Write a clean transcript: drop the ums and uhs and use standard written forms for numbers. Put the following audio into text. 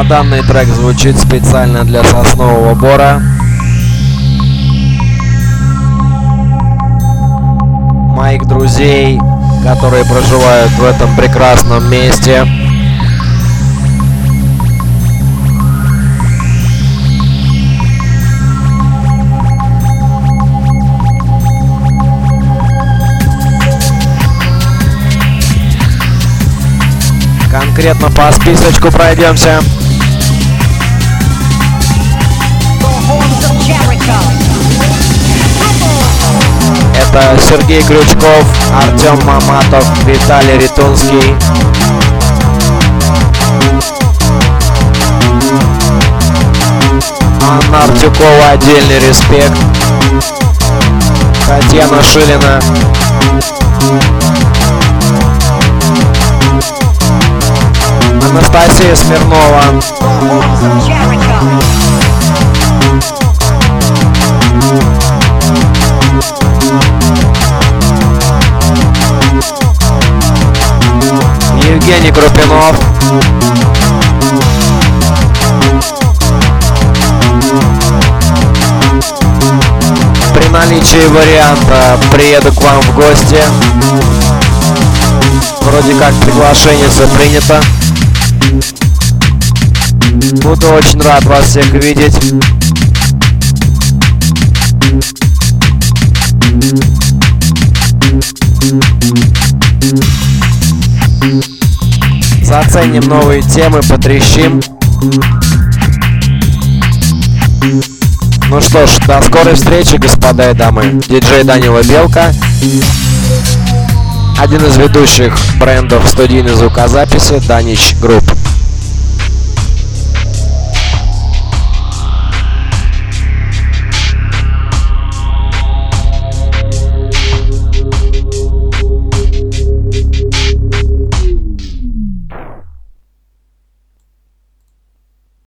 А данный трек звучит специально для Соснового Бора. Моих друзей, которые проживают в этом прекрасном месте. Конкретно по списочку пройдемся. Это Сергей Крючков, Артем Маматов, Виталий Ритунский. Анна Артюкова, отдельный респект. Татьяна Шилина. Анастасия Смирнова. Евгений Крупинов. При наличии варианта приеду к вам в гости. Вроде как приглашение все принято. Буду очень рад вас всех видеть. Заценим новые темы, потрещим. Ну что ж, до скорой встречи, господа и дамы. Диджей Данила Белка, один из ведущих брендов студийной звукозаписи Данич Групп.